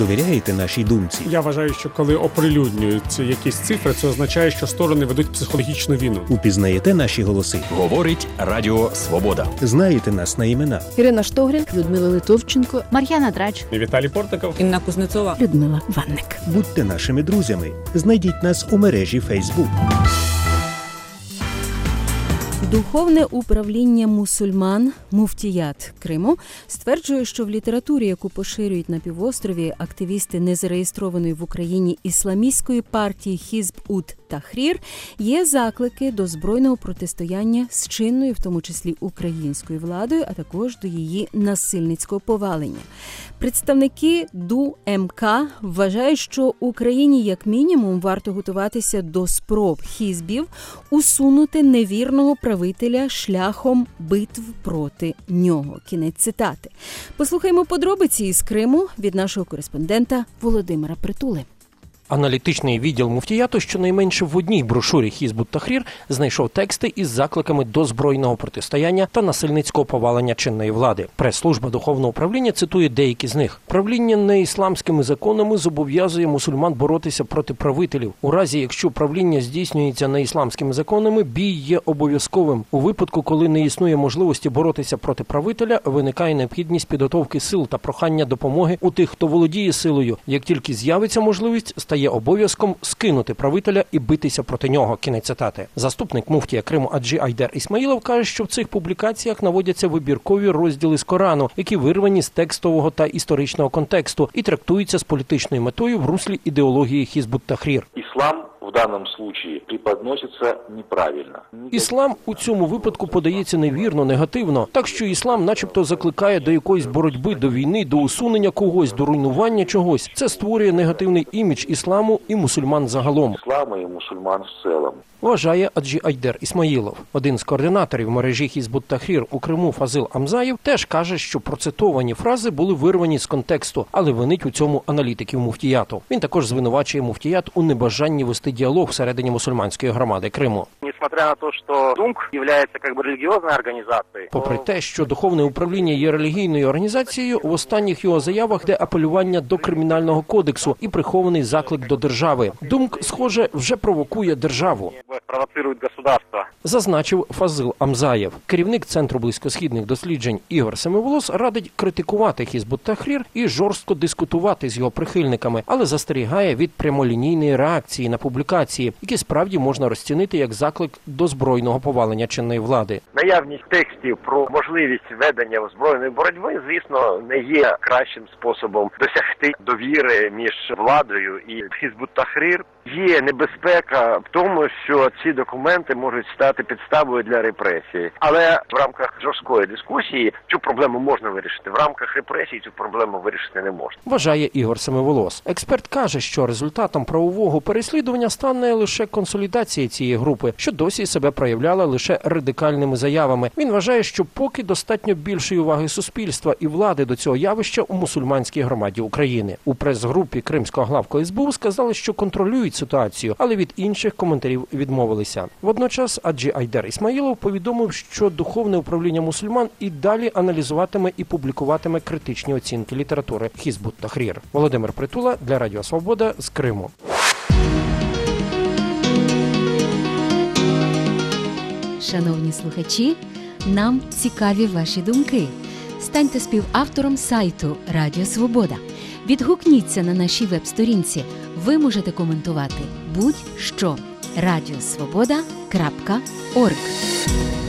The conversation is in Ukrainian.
довіряєте нашій думці? Я вважаю, що коли оприлюднюються якісь цифри, це означає, що сторони ведуть психологічну війну. Упізнаєте наші голоси? Говорить Радіо Свобода. Знаєте нас на імена? Ірина Штогрін, Людмила Литовченко, Мар'яна Драч, Віталій Портников, Інна Кузнецова, Людмила Ванник. Будьте нашими друзями. Знайдіть нас у мережі Facebook. Духовне управління мусульман «Муфтіят» Криму стверджує, що в літературі, яку поширюють на півострові активісти незареєстрованої в Україні ісламістської партії Хізб-ут-Тахрір, є заклики до збройного протистояння з чинною, в тому числі українською владою, а також до її насильницького повалення. Представники ДУ-МК вважають, що Україні як мінімум варто готуватися до спроб хізбів усунути невірного правителя шляхом битв проти нього. Кінець цитати. Послухаймо подробиці із Криму від нашого кореспондента Володимира Притули. Аналітичний відділ муфтіяту щонайменше в одній брошурі Хізб-ут-Тахрір знайшов тексти із закликами до збройного протистояння та насильницького повалення чинної влади. Прес-служба Духовного управління цитує деякі з них. Правління неісламськими законами зобов'язує мусульман боротися проти правителів. У разі, якщо правління здійснюється неісламськими законами, бій є обов'язковим. У випадку, коли не існує можливості боротися проти правителя, виникає необхідність підготовки сил та прохання допомоги у тих, хто володіє силою. Як тільки з'явиться можливість, стає обов'язком скинути правителя і битися проти нього. Кінець цитати. Заступник муфтія Криму Аджі Айдер Ісмаїлов каже, що в цих публікаціях наводяться вибіркові розділи з Корану, які вирвані з текстового та історичного контексту і трактуються з політичною метою в руслі ідеології Хізб-ут-Тахрір. Іслам в даному случаї преподноситься неправильно. Іслам у цьому випадку подається невірно, негативно. Так що іслам начебто закликає до якоїсь боротьби, до війни, до усунення когось, до руйнування чогось. Це створює негативний імідж ісламу і мусульман загалом. Іслама і мусульман в цілому. Вважає Аджі Айдер Ісмаїлов. Один з координаторів мережі Хізб-ут-Тахрір у Криму Фазил Амзаєв теж каже, що процитовані фрази були вирвані з контексту, але винить у цьому аналітиків муфтіяту. Він також звинувачує муфтіят у небажанні вести діалог всередині мусульманської громади Криму. Несмотря на то, що ДУМК є релігіозною організацією. Попри те, що Духовне управління є релігійною організацією, в останніх його заявах йде апелювання до Кримінального кодексу і прихований заклик до держави. ДУМК, схоже, вже провокує державу. Провоцирують государство. Зазначив Фазил Амзаєв. Керівник Центру близькосхідних досліджень Ігор Семиволос радить критикувати Хізб-ут-Тахрір і жорстко дискутувати з його прихильниками, але застерігає від прямолінійної реакції на публікації, які справді можна розцінити як заклик до збройного повалення чинної влади. Наявність текстів про можливість ведення збройної боротьби, звісно, не є кращим способом досягти довіри між владою і Хізб-ут-Тахрір. Є небезпека в тому, що ці документи можуть стати підставою для репресії. Але в рамках жорсткої дискусії цю проблему можна вирішити. В рамках репресій цю проблему вирішити не можна. Вважає Ігор Семиволос. Експерт каже, що результатом правового переслідування стане лише консолідація цієї групи, що досі себе проявляла лише радикальними заявами. Він вважає, що поки достатньо більшої уваги суспільства і влади до цього явища у мусульманській громаді України. У прес-групі Кримського главку СБУ сказали, що контролюють ситуацію, але від інших коментарів відмовилися. Водночас Аджі Айдер Ісмаїлов повідомив, що Духовне управління мусульман і далі аналізуватиме і публікуватиме критичні оцінки літератури Хізб-ут-Тахрір. Володимир Притула для Радіо Свобода з Криму. Шановні слухачі, нам цікаві ваші думки. Станьте співавтором сайту Радіо Свобода. Відгукніться на нашій веб-сторінці. Ви можете коментувати будь-що. radiosvoboda.org